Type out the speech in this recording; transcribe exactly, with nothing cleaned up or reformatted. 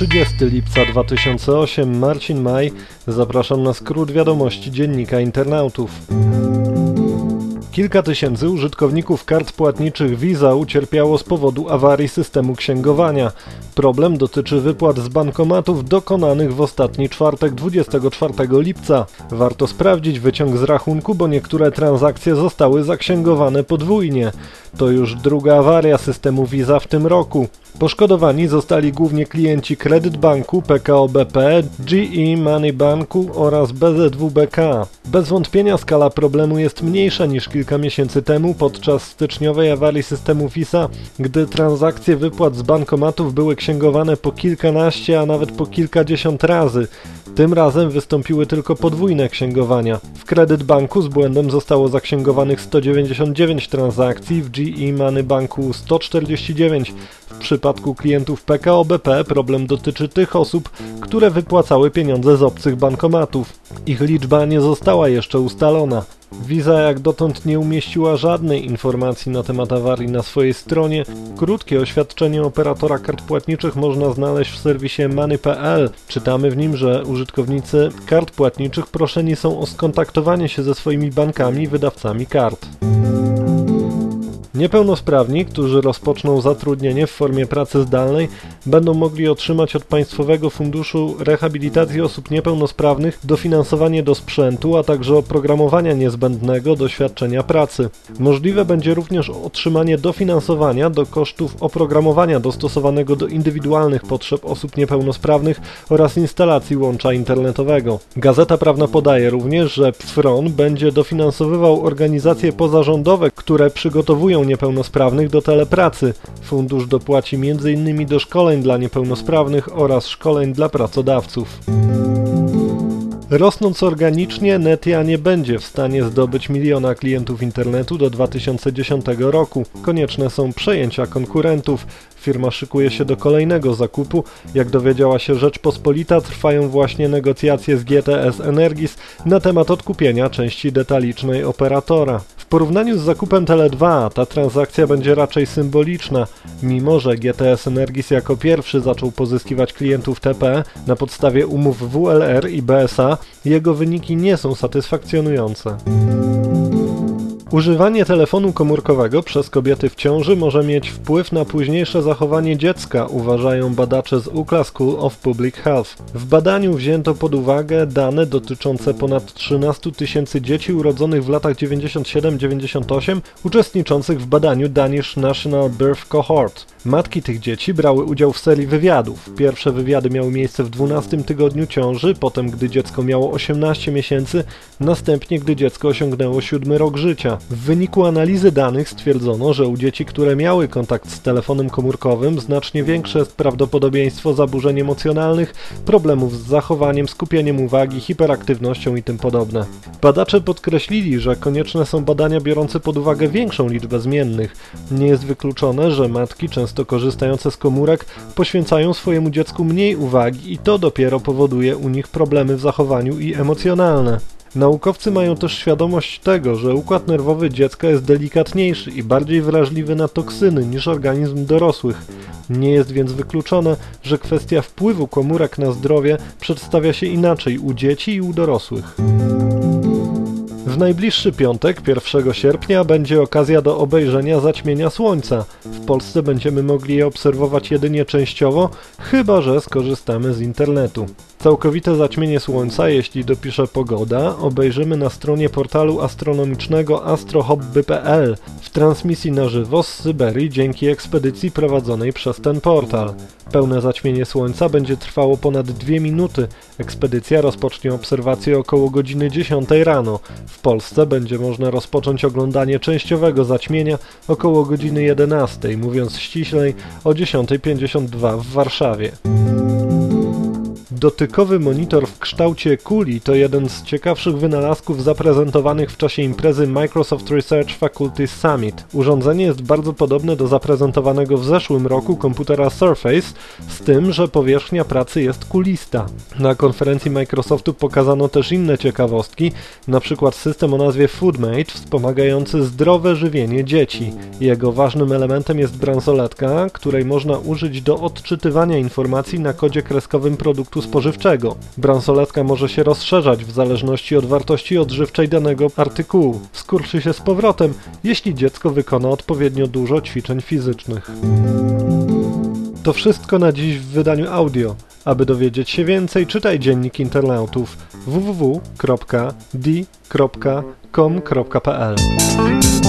trzydziestego lipca dwa tysiące ósmego. Marcin Maj. Zapraszam na skrót wiadomości Dziennika Internautów. Kilka tysięcy użytkowników kart płatniczych Visa ucierpiało z powodu awarii systemu księgowania. Problem dotyczy wypłat z bankomatów dokonanych w ostatni czwartek, dwudziestego czwartego lipca. Warto sprawdzić wyciąg z rachunku, bo niektóre transakcje zostały zaksięgowane podwójnie. To już druga awaria systemu Visa w tym roku. Poszkodowani zostali głównie klienci Kredyt Banku, P K O B P, G E Money Banku oraz B Z W B K. Bez wątpienia skala problemu jest mniejsza niż kilka miesięcy temu podczas styczniowej awarii systemu Visa, gdy transakcje wypłat z bankomatów były księgowane po kilkanaście, a nawet po kilkadziesiąt razy. Tym razem wystąpiły tylko podwójne księgowania. W Kredyt Banku z błędem zostało zaksięgowanych sto dziewięćdziesiąt dziewięć transakcji, w G E Money Banku sto czterdzieści dziewięć. W przypadku klientów P K O B P problem dotyczy tych osób, które wypłacały pieniądze z obcych bankomatów. Ich liczba nie została jeszcze ustalona. Visa jak dotąd nie umieściła żadnej informacji na temat awarii na swojej stronie. Krótkie oświadczenie operatora kart płatniczych można znaleźć w serwisie money kropka p l. Czytamy w nim, że użytkownicy kart płatniczych proszeni są o skontaktowanie się ze swoimi bankami i wydawcami kart. Niepełnosprawni, którzy rozpoczną zatrudnienie w formie pracy zdalnej, będą mogli otrzymać od Państwowego Funduszu Rehabilitacji Osób Niepełnosprawnych dofinansowanie do sprzętu, a także oprogramowania niezbędnego do świadczenia pracy. Możliwe będzie również otrzymanie dofinansowania do kosztów oprogramowania dostosowanego do indywidualnych potrzeb osób niepełnosprawnych oraz instalacji łącza internetowego. Gazeta Prawna podaje również, że P F R O N będzie dofinansowywał organizacje pozarządowe, które przygotowują niepełnosprawnych do telepracy. Fundusz dopłaci między innymi do szkoleń dla niepełnosprawnych oraz szkoleń dla pracodawców. Rosnąc organicznie, Netia nie będzie w stanie zdobyć miliona klientów internetu do dwa tysiące dziesiątego roku. Konieczne są przejęcia konkurentów. Firma szykuje się do kolejnego zakupu. Jak dowiedziała się Rzeczpospolita, trwają właśnie negocjacje z G T S Energis na temat odkupienia części detalicznej operatora. W porównaniu z zakupem Tele dwa ta transakcja będzie raczej symboliczna. Mimo że G T S Energis jako pierwszy zaczął pozyskiwać klientów T P na podstawie umów W L R i B S A, jego wyniki nie są satysfakcjonujące. Używanie telefonu komórkowego przez kobiety w ciąży może mieć wpływ na późniejsze zachowanie dziecka, uważają badacze z U C L A School of Public Health. W badaniu wzięto pod uwagę dane dotyczące ponad trzynastu tysięcy dzieci urodzonych w latach dziewięćdziesiąt siedem dziewięćdziesiąt osiem, uczestniczących w badaniu Danish National Birth Cohort. Matki tych dzieci brały udział w serii wywiadów. Pierwsze wywiady miały miejsce w dwunastym tygodniu ciąży, potem gdy dziecko miało osiemnaście miesięcy, następnie gdy dziecko osiągnęło siódmy rok życia. W wyniku analizy danych stwierdzono, że u dzieci, które miały kontakt z telefonem komórkowym, znacznie większe jest prawdopodobieństwo zaburzeń emocjonalnych, problemów z zachowaniem, skupieniem uwagi, hiperaktywnością i tym podobne. Badacze podkreślili, że konieczne są badania biorące pod uwagę większą liczbę zmiennych. Nie jest wykluczone, że matki często korzystające z komórek poświęcają swojemu dziecku mniej uwagi i to dopiero powoduje u nich problemy w zachowaniu i emocjonalne. Naukowcy mają też świadomość tego, że układ nerwowy dziecka jest delikatniejszy i bardziej wrażliwy na toksyny niż organizm dorosłych. Nie jest więc wykluczone, że kwestia wpływu komórek na zdrowie przedstawia się inaczej u dzieci i u dorosłych. W najbliższy piątek, pierwszego sierpnia, będzie okazja do obejrzenia zaćmienia Słońca. W Polsce będziemy mogli je obserwować jedynie częściowo, chyba że skorzystamy z internetu. Całkowite zaćmienie Słońca, jeśli dopisze pogoda, obejrzymy na stronie portalu astronomicznego astrohobby kropka p l w transmisji na żywo z Syberii dzięki ekspedycji prowadzonej przez ten portal. Pełne zaćmienie Słońca będzie trwało ponad dwie minuty. Ekspedycja rozpocznie obserwację około godziny dziesiątej rano. W Polsce będzie można rozpocząć oglądanie częściowego zaćmienia około godziny jedenastej, mówiąc ściślej o dziesiątej pięćdziesiąt dwa w Warszawie. Dotykowy monitor w kształcie kuli to jeden z ciekawszych wynalazków zaprezentowanych w czasie imprezy Microsoft Research Faculty Summit. Urządzenie jest bardzo podobne do zaprezentowanego w zeszłym roku komputera Surface, z tym, że powierzchnia pracy jest kulista. Na konferencji Microsoftu pokazano też inne ciekawostki, na przykład system o nazwie FoodMate wspomagający zdrowe żywienie dzieci. Jego ważnym elementem jest bransoletka, której można użyć do odczytywania informacji na kodzie kreskowym produktu spożywczego. Bransoletka może się rozszerzać w zależności od wartości odżywczej danego artykułu. Skurczy się z powrotem, jeśli dziecko wykona odpowiednio dużo ćwiczeń fizycznych. To wszystko na dziś w wydaniu audio. Aby dowiedzieć się więcej, czytaj Dziennik Internautów w w w kropka d kropka com kropka p l.